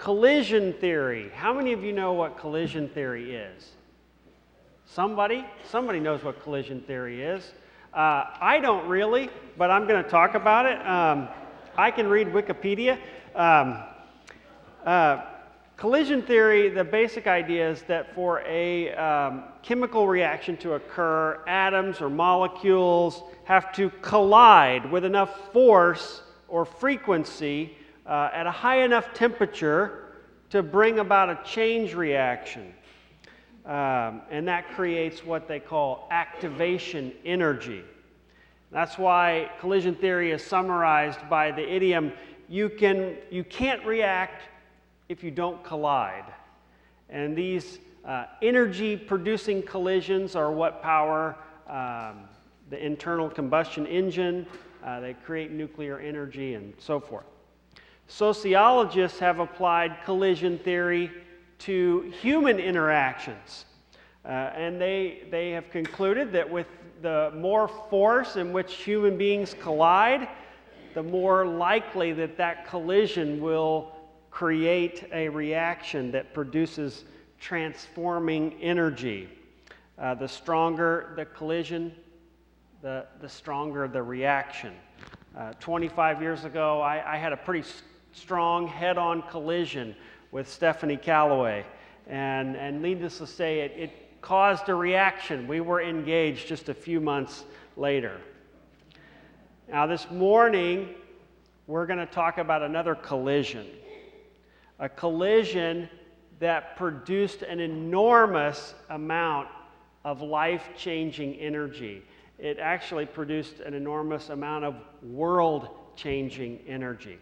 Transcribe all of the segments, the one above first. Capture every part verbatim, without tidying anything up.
collision theory. How many of you know what collision theory is? Somebody? Somebody knows what collision theory is. Uh, I don't really, but I'm going to talk about it. Um, I can read Wikipedia. Um, uh, collision theory, the basic idea is that for a um, chemical reaction to occur, atoms or molecules have to collide with enough force or frequency uh, at a high enough temperature to bring about a change reaction. Um, and that creates what they call activation energy. That's why collision theory is summarized by the idiom, you can, you can't react if you don't collide. And these uh, energy-producing collisions are what power um, the internal combustion engine. Uh, they create nuclear energy and so forth. Sociologists have applied collision theory to human interactions. Uh, and they, they have concluded that with the more force in which human beings collide, the more likely that that collision will create a reaction that produces transforming energy. Uh, the stronger the collision, the, the stronger the reaction. Uh, twenty-five years ago, I, I had a pretty st- strong head-on collision with Stephanie Calloway. And, and needless to say, it, it caused a reaction. We were engaged just a few months later. Now, this morning, we're going to talk about another collision. A collision that produced an enormous amount of life-changing energy. It actually produced an enormous amount of world-changing energy.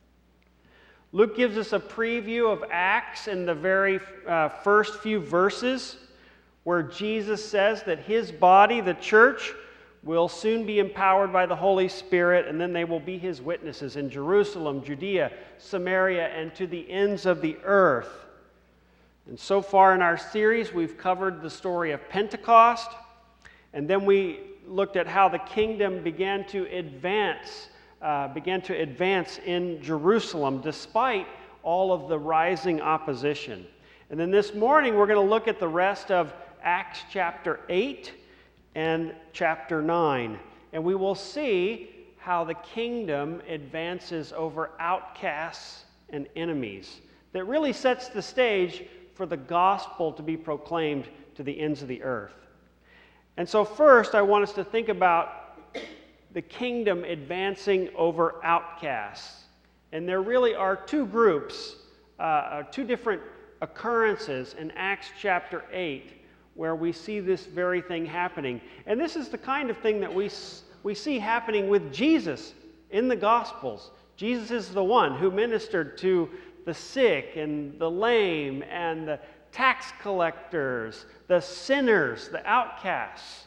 Luke gives us a preview of Acts in the very uh, first few verses, where Jesus says that his body, the church, will soon be empowered by the Holy Spirit, and then they will be his witnesses in Jerusalem, Judea, Samaria, and to the ends of the earth. And so far in our series, we've covered the story of Pentecost, and then we looked at how the kingdom began to advance, uh, began to advance in Jerusalem, despite all of the rising opposition. And then this morning, we're going to look at the rest of Acts chapter eight and chapter nine. And we will see how the kingdom advances over outcasts and enemies. That really sets the stage for the gospel to be proclaimed to the ends of the earth. And so first, I want us to think about the kingdom advancing over outcasts. And there really are two groups, uh, two different occurrences in Acts chapter eight where we see this very thing happening. And this is the kind of thing that we, we see happening with Jesus in the Gospels. Jesus is the one who ministered to the sick and the lame and the tax collectors, the sinners, the outcasts.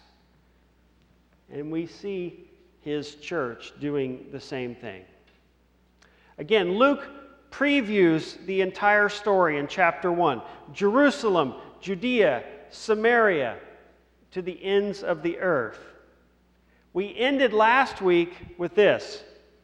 And we see his church doing the same thing. Again, Luke previews the entire story in chapter one. Jerusalem, Judea, Samaria, to the ends of the earth. We ended last week with this.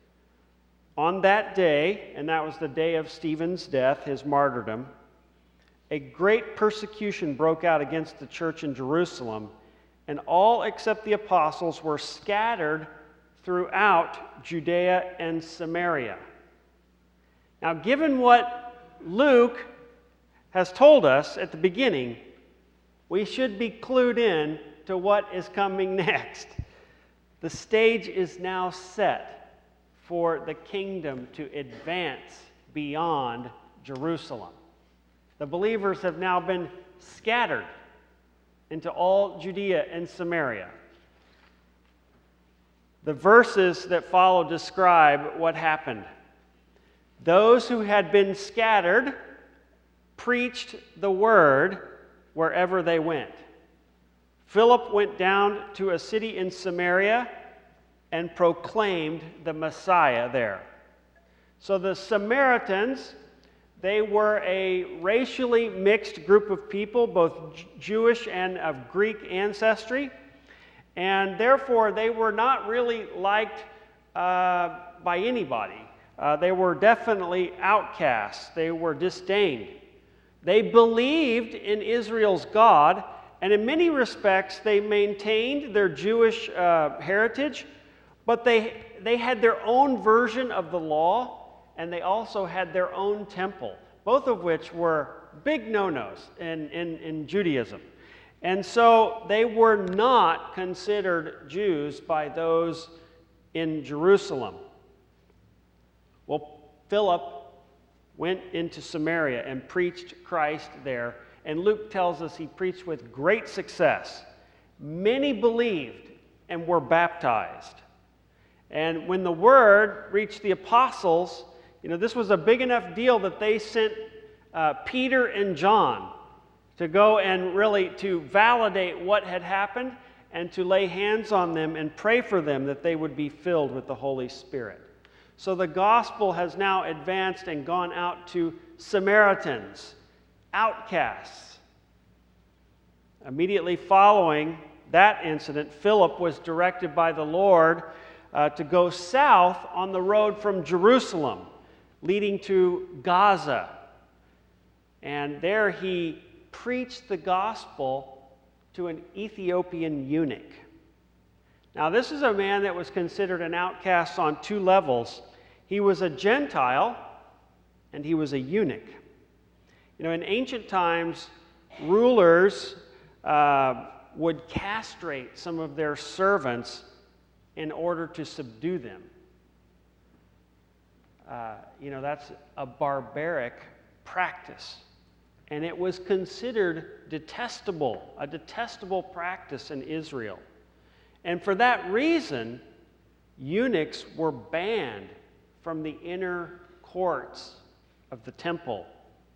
On that day, and that was the day of Stephen's death, his martyrdom, a great persecution broke out against the church in Jerusalem, and all except the apostles were scattered throughout Judea and Samaria. Now, given what Luke has told us at the beginning, we should be clued in to what is coming next. The stage is now set for the kingdom to advance beyond Jerusalem. The believers have now been scattered into all Judea and Samaria. The verses that follow describe what happened. Those who had been scattered preached the word wherever they went. Philip went down to a city in Samaria and proclaimed the Messiah there. So the Samaritans, they were a racially mixed group of people, both Jewish and of Greek ancestry, and therefore they were not really liked uh, by anybody. Uh, they were definitely outcasts. They were disdained. They believed in Israel's God, and in many respects, they maintained their Jewish uh, heritage, but they, they had their own version of the law, and they also had their own temple, both of which were big no-nos in, in, in Judaism. And so they were not considered Jews by those in Jerusalem. Well, Philip went into Samaria and preached Christ there, and Luke tells us he preached with great success. Many believed and were baptized. And when the word reached the apostles, you know, this was a big enough deal that they sent uh, Peter and John to go and really to validate what had happened and to lay hands on them and pray for them that they would be filled with the Holy Spirit. So the gospel has now advanced and gone out to Samaritans, outcasts. Immediately following that incident, Philip was directed by the Lord uh, to go south on the road from Jerusalem, leading to Gaza. And there he preached the gospel to an Ethiopian eunuch. Now, this is a man that was considered an outcast on two levels. He was a Gentile, and he was a eunuch. You know, in ancient times, rulers uh, would castrate some of their servants in order to subdue them. Uh, you know, that's a barbaric practice. And it was considered detestable, a detestable practice in Israel. And for that reason, eunuchs were banned from the inner courts of the temple.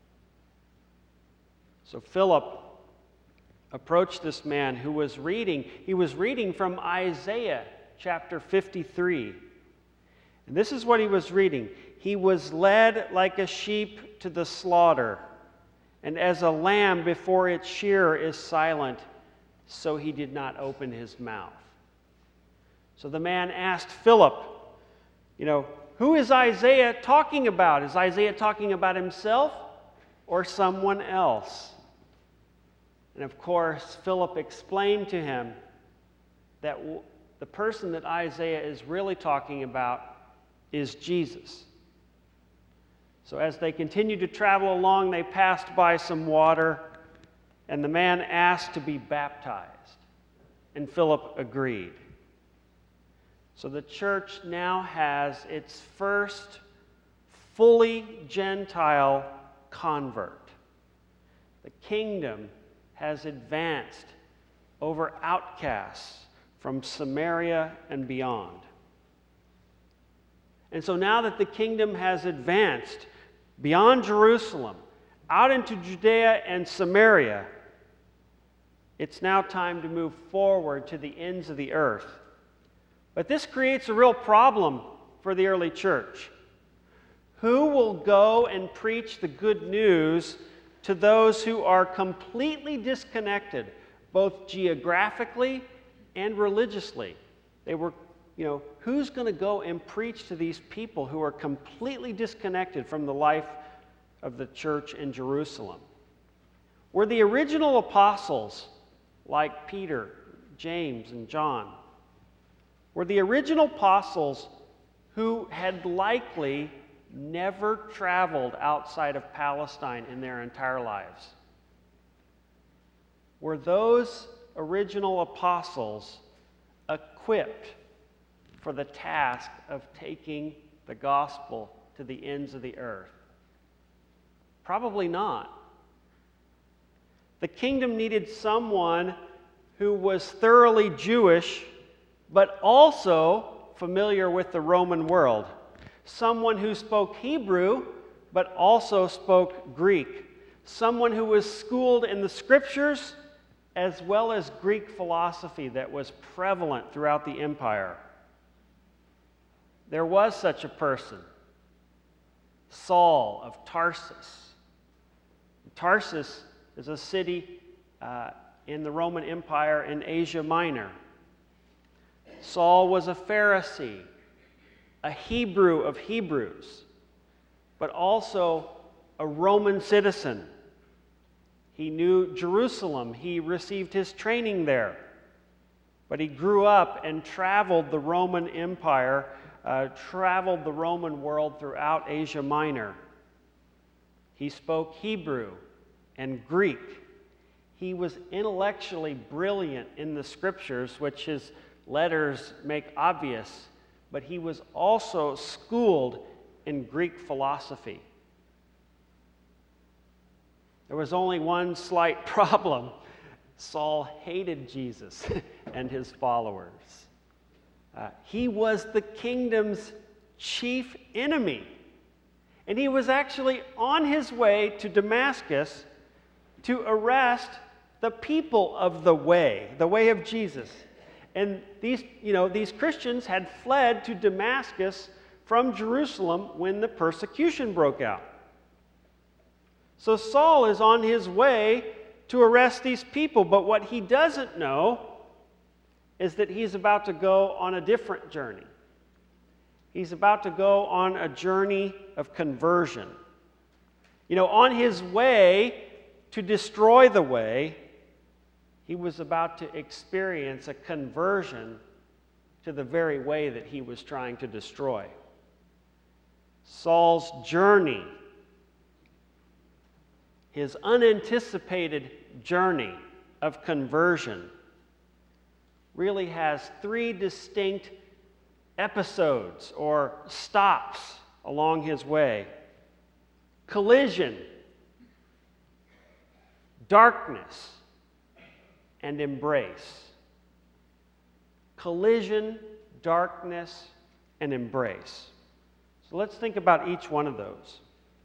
So Philip approached this man who was reading. He was reading from Isaiah chapter fifty-three. And this is what he was reading. He was led like a sheep to the slaughter, and as a lamb before its shearer is silent, so he did not open his mouth. So the man asked Philip, you know, who is Isaiah talking about? Is Isaiah talking about himself or someone else? And of course, Philip explained to him that w- the person that Isaiah is really talking about is Jesus. So as they continued to travel along, they passed by some water, and the man asked to be baptized, and Philip agreed. So the church now has its first fully Gentile convert. The kingdom has advanced over outcasts from Samaria and beyond. And so now that the kingdom has advanced beyond Jerusalem, out into Judea and Samaria, it's now time to move forward to the ends of the earth. But this creates a real problem for the early church. Who will go and preach the good news to those who are completely disconnected, both geographically and religiously? They were, you know, who's going to go and preach to these people who are completely disconnected from the life of the church in Jerusalem? Were the original apostles, like Peter, James, and John, were the original apostles who had likely never traveled outside of Palestine in their entire lives? Were those original apostles equipped for the task of taking the gospel to the ends of the earth? Probably not. The kingdom needed someone who was thoroughly Jewish, but also familiar with the Roman world. Someone who spoke Hebrew, but also spoke Greek. Someone who was schooled in the scriptures, as well as Greek philosophy that was prevalent throughout the empire. There was such a person, Saul of Tarsus. Tarsus is a city uh, in the Roman Empire in Asia Minor. Saul was a Pharisee. a Hebrew of Hebrews, but also a Roman citizen. He knew Jerusalem. He received his training there. But he grew up and traveled the Roman Empire, uh, traveled the Roman world throughout Asia Minor. He spoke Hebrew and Greek. He was intellectually brilliant in the scriptures, which his letters make obvious, but he was also schooled in Greek philosophy. There was only one slight problem. Saul hated Jesus and his followers. Uh, he was the kingdom's chief enemy. And he was actually on his way to Damascus to arrest the people of the way, the way of Jesus. And these, you know, these Christians had fled to Damascus from Jerusalem when the persecution broke out. So Saul is on his way to arrest these people, but what he doesn't know is that he's about to go on a different journey. He's about to go on a journey of conversion. You know, on his way to destroy the way, he was about to experience a conversion to the very way that he was trying to destroy. Saul's journey, his unanticipated journey of conversion, really has three distinct episodes or stops along his way: collision, darkness, and embrace. Collision, darkness, and embrace. So let's think about each one of those.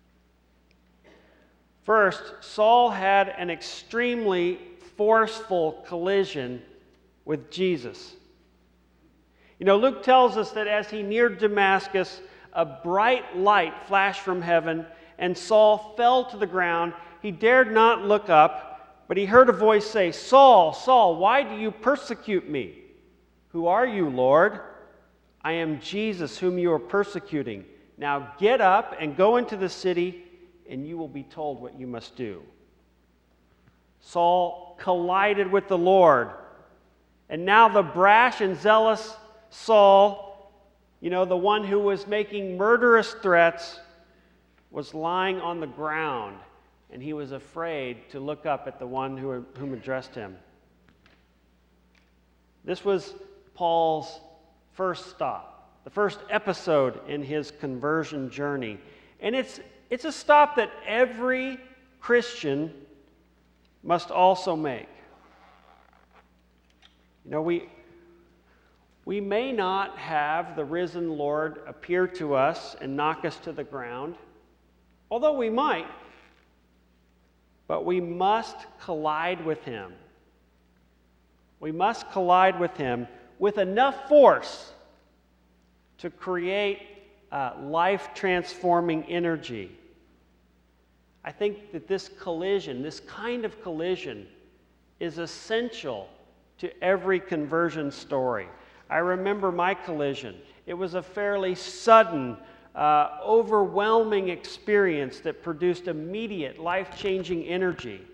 First, Saul had an extremely forceful collision with Jesus. You know, Luke tells us that as he neared Damascus, a bright light flashed from heaven, and Saul fell to the ground. He dared not look up, but he heard a voice say, "Saul, Saul, why do you persecute me? Who are you, Lord?" "I am Jesus, whom you are persecuting. Now get up and go into the city, and you will be told what you must do." Saul collided with the Lord. And now the brash and zealous Saul, you know, the one who was making murderous threats, was lying on the ground, and he was afraid to look up at the one who, whom addressed him. This was Paul's first stop, the first episode in his conversion journey. And it's, it's a stop that every Christian must also make. You know, we, we may not have the risen Lord appear to us and knock us to the ground, although we might, but we must collide with him. We must collide with him with enough force to create uh, life-transforming energy. I think that this collision, this kind of collision, is essential to every conversion story. I remember my collision. It was a fairly sudden, uh, overwhelming experience that produced immediate, life-changing energy.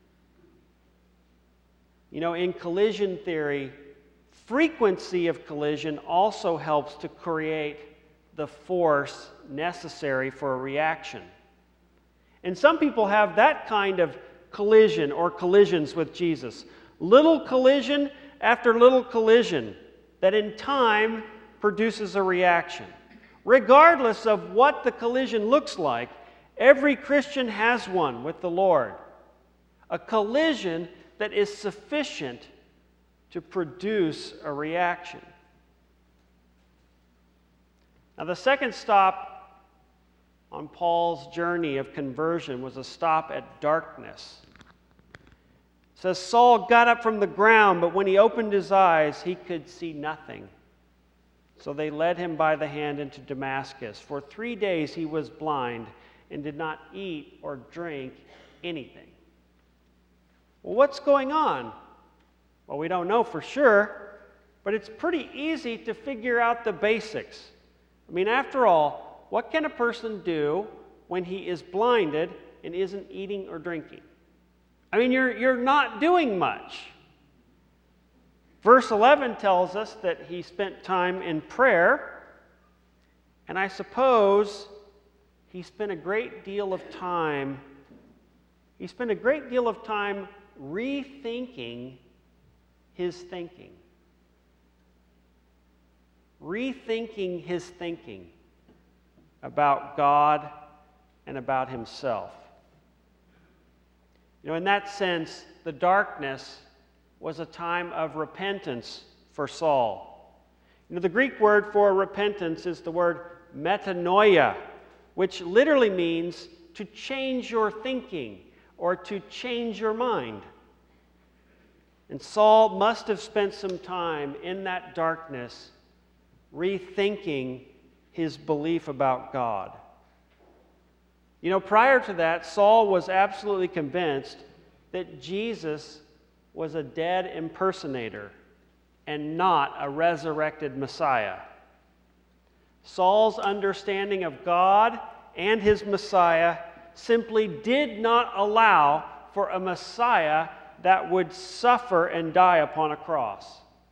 You know, in collision theory, frequency of collision also helps to create the force necessary for a reaction. And some people have that kind of collision or collisions with Jesus. Little collision after little collision that in time produces a reaction. Regardless of what the collision looks like, every Christian has one with the Lord. A collision that is sufficient to produce a reaction. Now, the second stop on Paul's journey of conversion was a stop at darkness. It says, Saul got up from the ground, but when he opened his eyes, he could see nothing. So they led him by the hand into Damascus. For three days he was blind and did not eat or drink anything. Well, what's going on? Well, we don't know for sure, but it's pretty easy to figure out the basics. I mean, after all, what can a person do when he is blinded and isn't eating or drinking? I mean, you're, you're not doing much. Verse eleven tells us that he spent time in prayer, and I suppose he spent a great deal of time, he spent a great deal of time rethinking his thinking. Rethinking his thinking about God and about himself. You know, in that sense, the darkness was a time of repentance for Saul. You know, the Greek word for repentance is the word metanoia, which literally means to change your thinking or to change your mind. And Saul must have spent some time in that darkness rethinking his belief about God. You know, prior to that, Saul was absolutely convinced that Jesus was a dead impersonator and not a resurrected Messiah. Saul's understanding of God and his Messiah simply did not allow for a Messiah that would suffer and die upon a cross.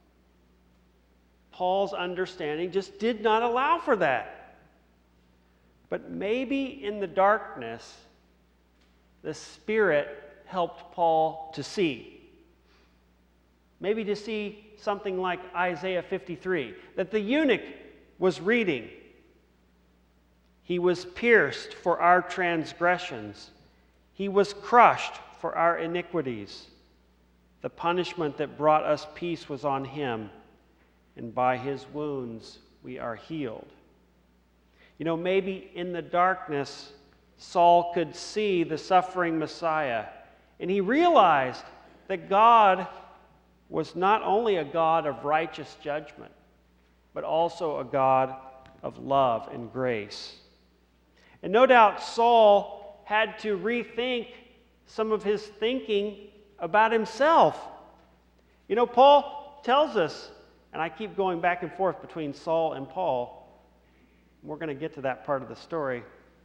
Paul's understanding just did not allow for that. But maybe in the darkness, the Spirit helped Paul to see. Maybe to see something like Isaiah fifty-three, that the eunuch was reading. He was pierced for our transgressions. He was crushed for our iniquities. The punishment that brought us peace was on him, and by his wounds we are healed. You know, maybe in the darkness, Saul could see the suffering Messiah, and he realized that God was not only a God of righteous judgment, but also a God of love and grace. And no doubt Saul had to rethink some of his thinking about himself. You know, Paul tells us, and I keep going back and forth between Saul and Paul. We're going to get to that part of the story.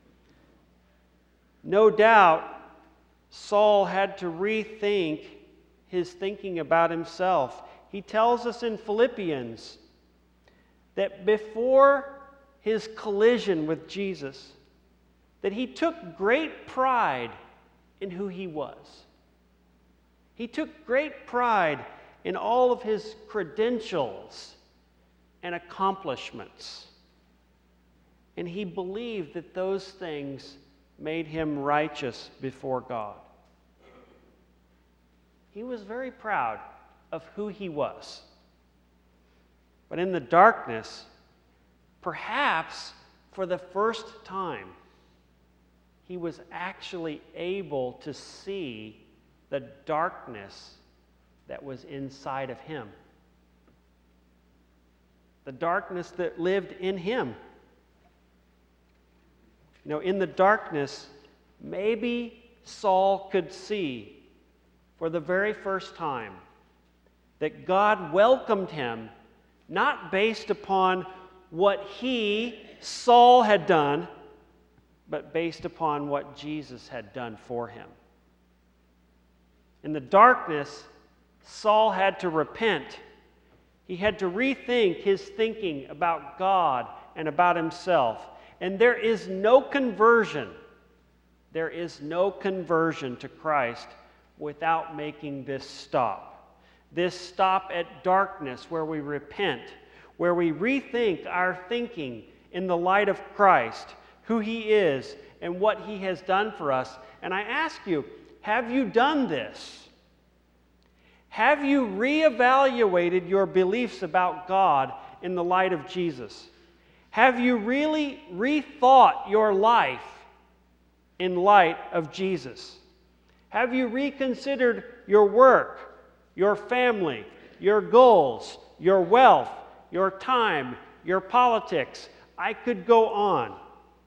No doubt, Saul had to rethink his thinking about himself. He tells us in Philippians that before his collision with Jesus, that he took great pride in who he was. He took great pride in all of his credentials and accomplishments. And he believed that those things made him righteous before God. He was very proud of who he was. But in the darkness, perhaps for the first time, he was actually able to see the darkness that was inside of him. The darkness that lived in him. You know, in the darkness, maybe Saul could see for the very first time that God welcomed him, not based upon what he, Saul, had done, but based upon what Jesus had done for him. In the darkness, Saul had to repent. He had to rethink his thinking about God and about himself. And there is no conversion, there is no conversion to Christ without making this stop. This stop at darkness where we repent, where we rethink our thinking in the light of Christ, who He is and what He has done for us. And I ask you, have you done this? Have you reevaluated your beliefs about God in the light of Jesus? Have you really rethought your life in light of Jesus? Have you reconsidered your work, your family, your goals, your wealth, your time, your politics? I could go on.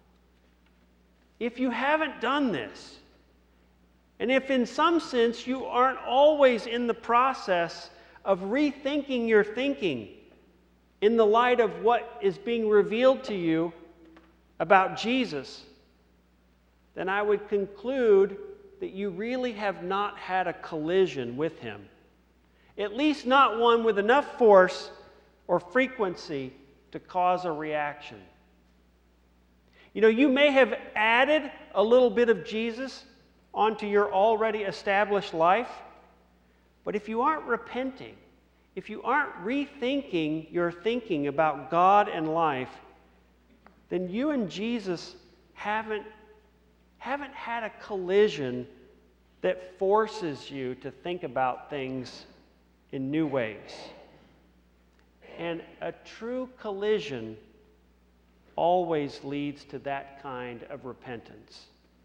If you haven't done this, and if in some sense you aren't always in the process of rethinking your thinking, in the light of what is being revealed to you about Jesus, then I would conclude that you really have not had a collision with him. At least not one with enough force or frequency to cause a reaction. You know, you may have added a little bit of Jesus onto your already established life, but if you aren't repenting, if you aren't rethinking your thinking about God and life, then you and Jesus haven't, haven't had a collision that forces you to think about things in new ways. And a true collision always leads to that kind of repentance.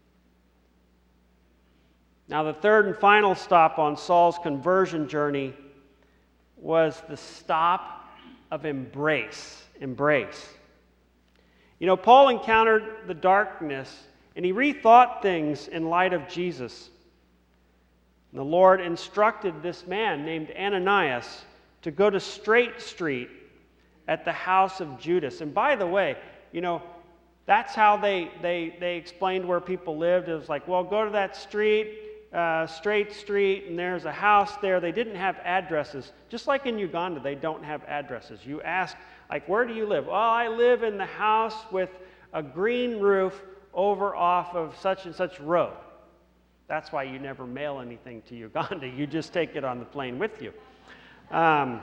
Now, the third and final stop on Saul's conversion journey was the stop of embrace. Embrace. You know, Paul encountered the darkness, and he rethought things in light of Jesus. The Lord instructed this man named Ananias to go to Straight Street at the house of Judas. And by the way, you know, that's how they, they, they explained where people lived. It was like, well, go to that street, uh, Straight Street, and there's a house there. They didn't have addresses. Just like in Uganda, they don't have addresses. You ask, like, where do you live? Well, I live in the house with a green roof over off of such and such road. That's why you never mail anything to Uganda. You just take it on the plane with you. Um,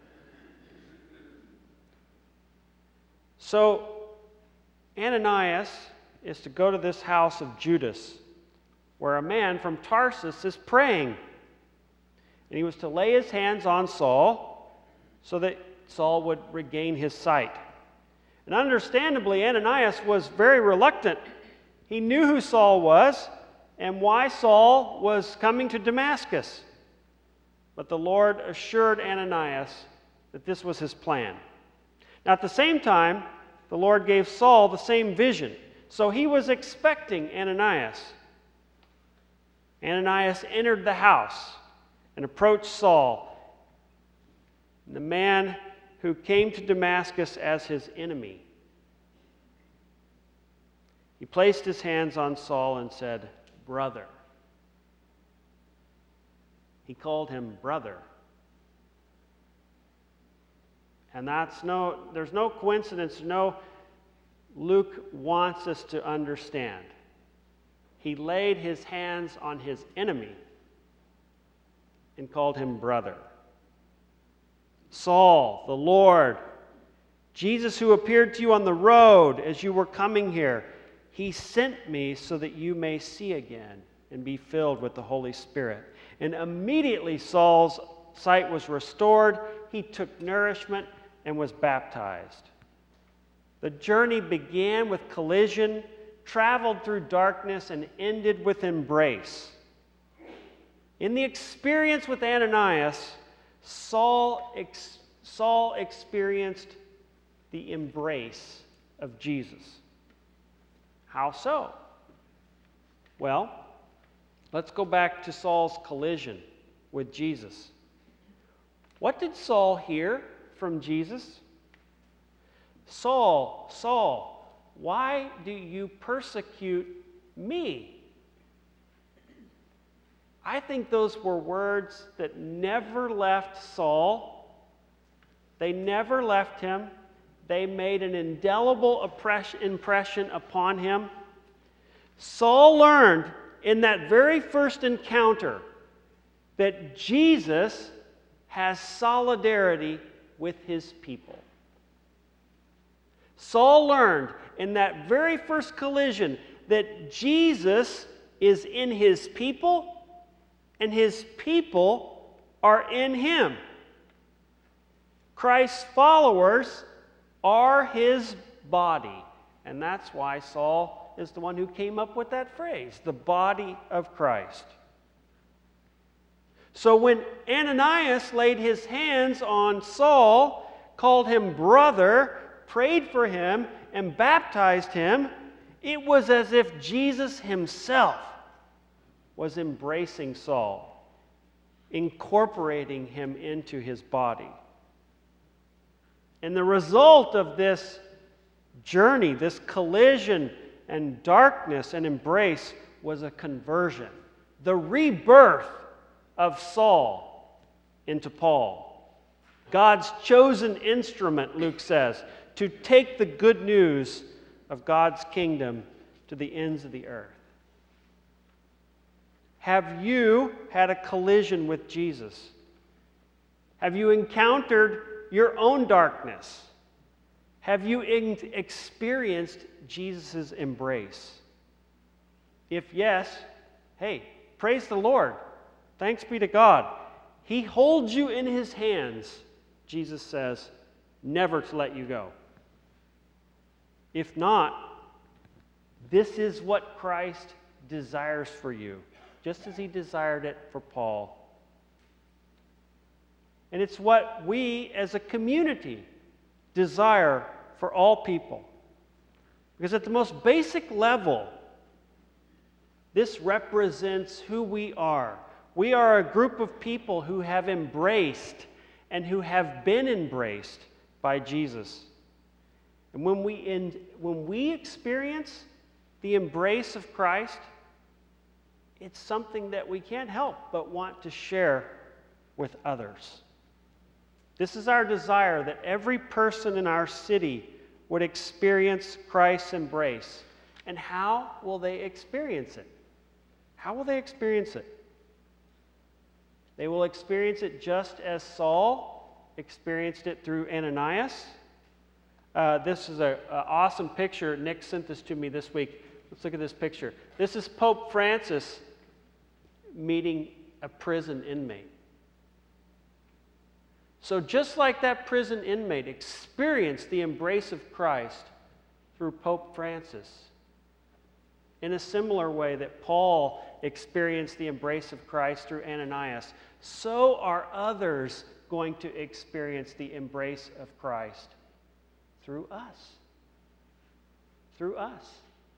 so Ananias is to go to this house of Judas, where a man from Tarsus is praying. And he was to lay his hands on Saul so that Saul would regain his sight. And understandably, Ananias was very reluctant. He knew who Saul was and why Saul was coming to Damascus. But the Lord assured Ananias that this was his plan. Now, at the same time, the Lord gave Saul the same vision. So he was expecting Ananias. Ananias entered the house and approached Saul, the man who came to Damascus as his enemy. He placed his hands on Saul and said, "Brother." He called him brother. And that's no, there's no coincidence, no, Luke wants us to understand. He laid his hands on his enemy and called him brother. Saul, the Lord, Jesus who appeared to you on the road as you were coming here, he sent me so that you may see again and be filled with the Holy Spirit. And immediately Saul's sight was restored. He took nourishment and was baptized. The journey began with collision, traveled through darkness, and ended with embrace. In the experience with Ananias, Saul, ex- Saul experienced the embrace of Jesus. How so? Well, let's go back to Saul's collision with Jesus. What did Saul hear from Jesus? "Saul, Saul, why do you persecute me?" I think those were words that never left Saul. They never left him. They made an indelible impression upon him. Saul learned in that very first encounter that Jesus has solidarity with his people. Saul learned in that very first collision that Jesus is in his people and his people are in him. Christ's followers are his body. And that's why Saul is the one who came up with that phrase, the body of Christ. So when Ananias laid his hands on Saul, called him brother, prayed for him, and baptized him, it was as if Jesus himself was embracing Saul, incorporating him into his body. And the result of this journey, this collision and darkness and embrace, was a conversion, the rebirth of Saul into Paul. God's chosen instrument, Luke says, to take the good news of God's kingdom to the ends of the earth. Have you had a collision with Jesus? Have you encountered your own darkness? Have you experienced Jesus' embrace? If yes, hey, praise the Lord. Thanks be to God. He holds you in His hands, Jesus says, never to let you go. If not, this is what Christ desires for you, just as He desired it for Paul. And it's what we as a community desire for all people. Because at the most basic level, this represents who we are. We are a group of people who have embraced and who have been embraced by Jesus. And when we, in, when we experience the embrace of Christ, it's something that we can't help but want to share with others. This is our desire, that every person in our city would experience Christ's embrace. And how will they experience it? How will they experience it? They will experience it just as Saul experienced it through Ananias. Uh, this is an awesome picture. Nick sent this to me this week. Let's look at this picture. This is Pope Francis meeting a prison inmate. So just like that prison inmate experienced the embrace of Christ through Pope Francis, in a similar way that Paul experienced the embrace of Christ through Ananias, so are others going to experience the embrace of Christ through us. Through us.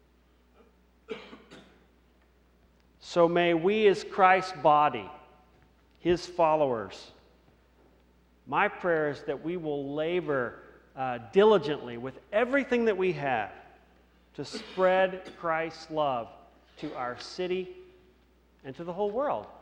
So may we, as Christ's body, His followers, my prayer is that we will labor uh, diligently with everything that we have to spread Christ's love to our city and to the whole world.